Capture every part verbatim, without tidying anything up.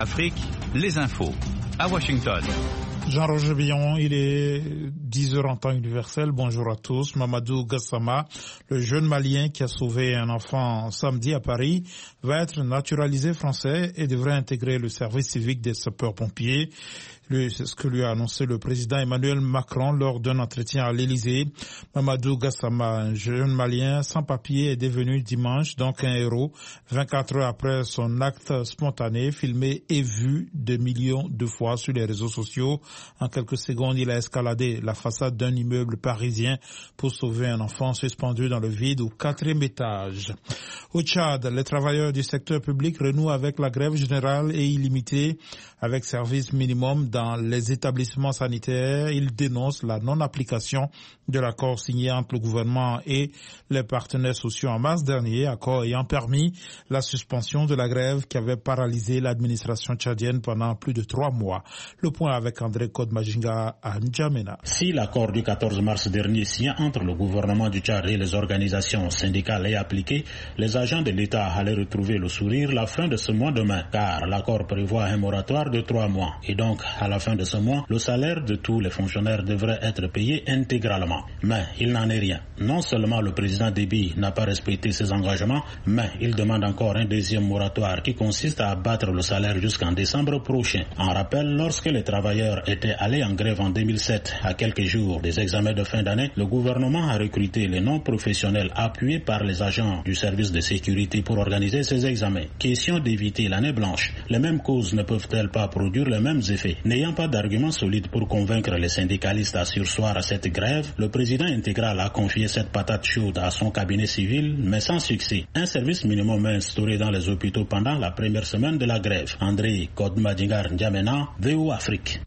Afrique, les infos. À Washington. Jean-Roger Billon, il est dix heures en temps universel. Bonjour à tous. Mamadou Gassama, le jeune Malien qui a sauvé un enfant samedi à Paris, va être naturalisé français et devrait intégrer le service civique des sapeurs-pompiers. C'est ce que lui a annoncé le président Emmanuel Macron lors d'un entretien à l'Élysée. Mamadou Gassama, un jeune Malien sans papier, est devenu dimanche donc un héros. vingt-quatre heures après son acte spontané, filmé et vu de millions de fois sur les réseaux sociaux. En quelques secondes, il a escaladé la façade d'un immeuble parisien pour sauver un enfant suspendu dans le vide au quatrième étage. Au Tchad, les travailleurs du secteur public renouent avec la grève générale et illimitée avec service minimum dans les établissements sanitaires. Ils dénoncent la non-application de l'accord signé entre le gouvernement et les partenaires sociaux en mars dernier, accord ayant permis la suspension de la grève qui avait paralysé l'administration tchadienne pendant plus de trois mois. Le point avec André Kodmajinga à N'Djamena. Si l'accord du quatorze mars dernier signé entre le gouvernement du Tchad et les organisations syndicales est appliqué, les agents de l'État allaient retrouver le sourire la fin de ce mois demain, car l'accord prévoit un moratoire de trois mois. Et donc, à la fin de ce mois, le salaire de tous les fonctionnaires devrait être payé intégralement. Mais il n'en est rien. Non seulement le président Déby n'a pas respecté ses engagements, mais il demande encore un deuxième moratoire qui consiste à abattre le salaire jusqu'en décembre prochain. En rappel, lorsque les travailleurs étaient allés en grève en deux mille sept, à quelques jours des examens de fin d'année, le gouvernement a recruté les non-professionnels appuyés par les agents du service de sécurité pour organiser ces examens. Question d'éviter l'année blanche. Les mêmes causes ne peuvent-elles pas produire les mêmes effets? N'ayant pas d'arguments solides pour convaincre les syndicalistes à surseoir à cette grève, le président intégral a confié cette patate chaude à son cabinet civil, mais sans succès. Un service minimum est instauré dans les hôpitaux pendant la première semaine de la grève. André Kodmadingar N'Djamena, V O Afrique.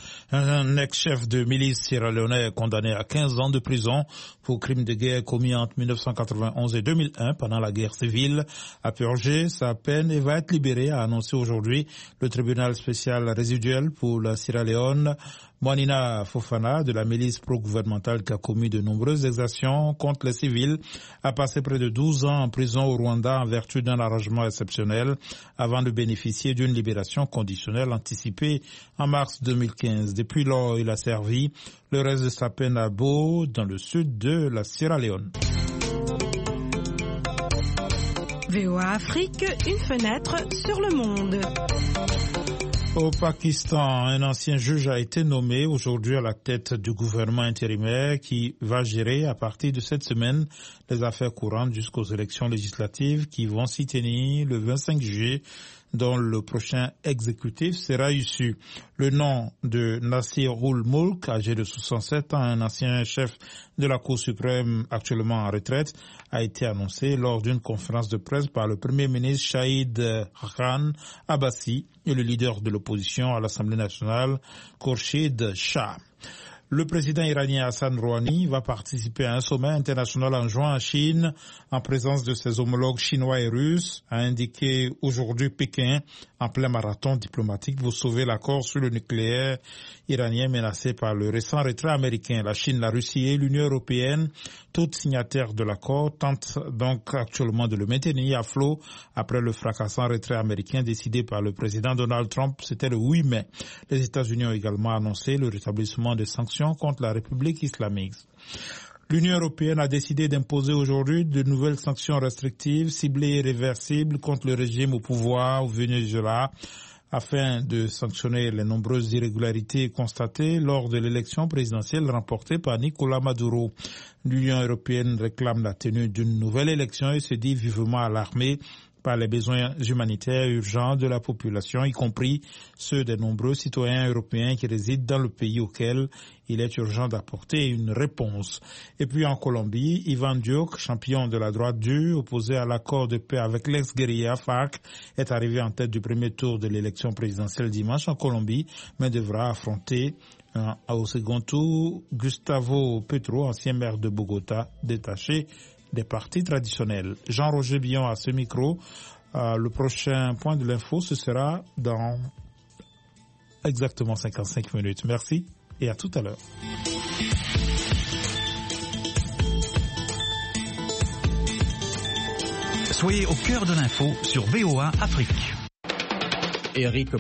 Un ex-chef de milice sierra-léonais est condamné à quinze ans de prison pour crimes de guerre commis entre mille neuf cent quatre-vingt-onze et deux mille un pendant la guerre civile. A purgé sa peine et va être libéré, a annoncé aujourd'hui le tribunal spécial résiduel pour la Sierra Leone. Moanina Fofana, de la milice pro-gouvernementale qui a commis de nombreuses exactions contre les civils, a passé près de douze ans en prison au Rwanda en vertu d'un arrangement exceptionnel avant de bénéficier d'une libération conditionnelle anticipée en mars deux mille quinze. Depuis lors, il a servi le reste de sa peine à Bo, dans le sud de la Sierra Leone. V O A Afrique, une fenêtre sur le monde. Au Pakistan, un ancien juge a été nommé aujourd'hui à la tête du gouvernement intérimaire qui va gérer à partir de cette semaine les affaires courantes jusqu'aux élections législatives qui vont s'y tenir le vingt-cinq juillet, dont le prochain exécutif sera issu. Le nom de Nasirul Mulk, âgé de soixante-sept ans, un ancien chef de la Cour suprême actuellement en retraite, a été annoncé lors d'une conférence de presse par le Premier ministre Shahid Khan Abbasi et le leader de l'opposition à l'Assemblée nationale, Khurshid Shah. Le président iranien Hassan Rouhani va participer à un sommet international en juin en Chine en présence de ses homologues chinois et russes, a indiqué aujourd'hui Pékin en plein marathon diplomatique pour sauver l'accord sur le nucléaire iranien menacé par le récent retrait américain. La Chine, la Russie et l'Union européenne, toutes signataires de l'accord, tentent donc actuellement de le maintenir à flot après le fracassant retrait américain décidé par le président Donald Trump. C'était le huit mai. Les États-Unis ont également annoncé le rétablissement des sanctions contre la République islamique. L'Union européenne a décidé d'imposer aujourd'hui de nouvelles sanctions restrictives, ciblées et réversibles contre le régime au pouvoir au Venezuela, afin de sanctionner les nombreuses irrégularités constatées lors de l'élection présidentielle remportée par Nicolás Maduro. L'Union européenne réclame la tenue d'une nouvelle élection et se dit vivement alarmée par les besoins humanitaires urgents de la population, y compris ceux des nombreux citoyens européens qui résident dans le pays auquel il est urgent d'apporter une réponse. Et puis en Colombie, Ivan Duque, champion de la droite dure, opposé à l'accord de paix avec l'ex-guérilla FARC, est arrivé en tête du premier tour de l'élection présidentielle dimanche en Colombie, mais devra affronter euh, au second tour Gustavo Petro, ancien maire de Bogota, détaché des partis traditionnels. Jean-Roger Billon à ce micro. Euh, le prochain point de l'info, ce sera dans exactement cinquante-cinq minutes. Merci et à tout à l'heure. Soyez au cœur de l'info sur V O A Afrique. Eric